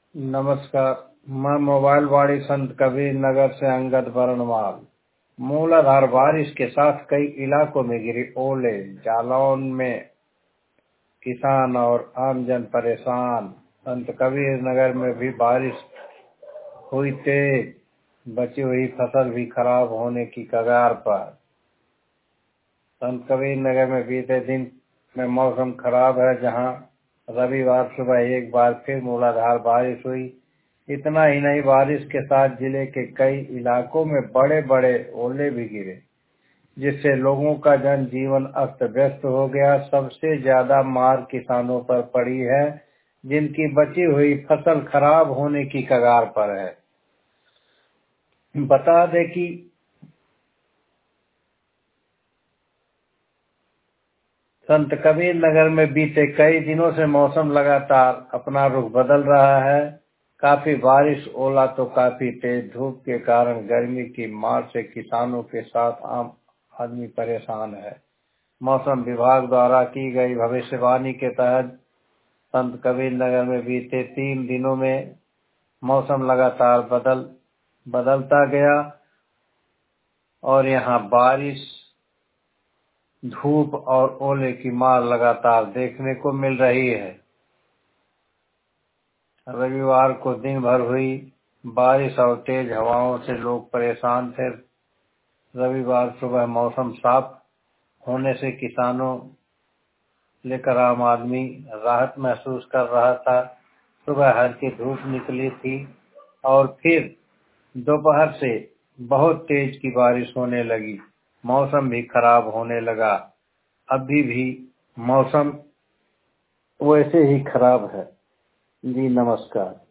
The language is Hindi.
नमस्कार। मैं मोबाइल वाड़ी संत कबीर नगर से अंगद बरनवाल। मूलाधार बारिश के साथ कई इलाकों में गिरी ओले, जालौन में किसान और आमजन परेशान। संत कबीर नगर में भी बारिश हुई तेज, बची हुई फसल भी खराब होने की कगार पर। संत कबीर नगर में बीते दिन में मौसम खराब है, जहां रविवार सुबह एक बार फिर मूलाधार बारिश हुई। इतना ही नहीं, बारिश के साथ जिले के कई इलाकों में बड़े बड़े ओले भी गिरे, जिससे लोगों का जनजीवन अस्त व्यस्त हो गया। सबसे ज्यादा मार किसानों पर पड़ी है, जिनकी बची हुई फसल खराब होने की कगार पर है। बता दें कि संत कबीर नगर में बीते कई दिनों से मौसम लगातार अपना रुख बदल रहा है। काफी बारिश, ओला तो काफी तेज धूप के कारण गर्मी की मार से किसानों के साथ आम आदमी परेशान है। मौसम विभाग द्वारा की गई भविष्यवाणी के तहत संत कबीर नगर में बीते 3 दिनों में मौसम लगातार बदलता गया और यहाँ बारिश, धूप और ओले की मार लगातार देखने को मिल रही है। रविवार को दिन भर हुई बारिश और तेज हवाओं से लोग परेशान थे। रविवार सुबह मौसम साफ होने से किसानों लेकर आम आदमी राहत महसूस कर रहा था। सुबह हल्की धूप निकली थी और फिर दोपहर से बहुत तेज की बारिश होने लगी। मौसम भी खराब होने लगा। अभी भी मौसम वैसे ही खराब है। जी नमस्कार।